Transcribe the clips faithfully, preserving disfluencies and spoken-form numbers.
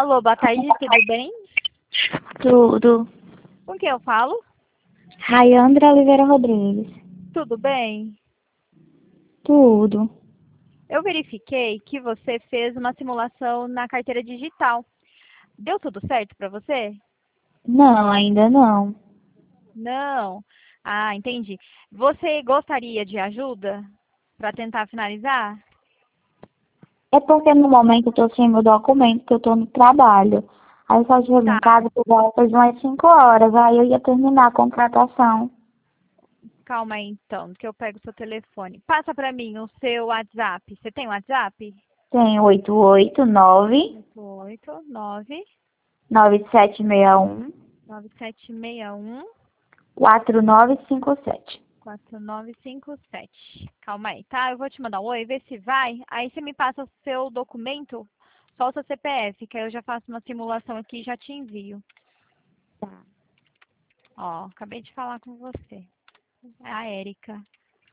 Alô, boa tarde, tudo bem? Tudo. Com quem eu falo? Rayandra Oliveira Rodrigues. Tudo bem? Tudo. Eu verifiquei que você fez uma simulação na carteira digital. Deu tudo certo para você? Não, ainda não. Não. Ah, entendi. Você gostaria de ajuda para tentar finalizar? É porque no momento eu tô sem meu documento, que eu tô no trabalho. Aí eu só chego em Tá. casa por volta de umas cinco horas. Aí eu ia terminar a contratação. Calma aí então, que eu pego o seu telefone. Passa para mim o seu WhatsApp. Você tem WhatsApp? Tem oito oito nove, oito oito nove nove sete seis um, nove sete seis um quatro nove cinco sete. quatro nove cinco sete. Calma aí, tá? Eu vou te mandar um oi, ver se vai. Aí você me passa o seu documento, só o seu C P F, que aí eu já faço uma simulação aqui e já te envio. Tá. Ó, acabei de falar com você. É a Érica.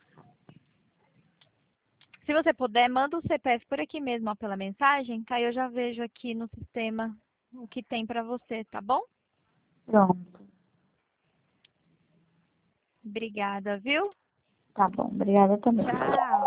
Se você puder, manda o C P F por aqui mesmo, ó, pela mensagem, que aí eu já vejo aqui no sistema o que tem pra você, tá bom? Pronto. Obrigada, viu? Tá bom. Obrigada também. Tchau.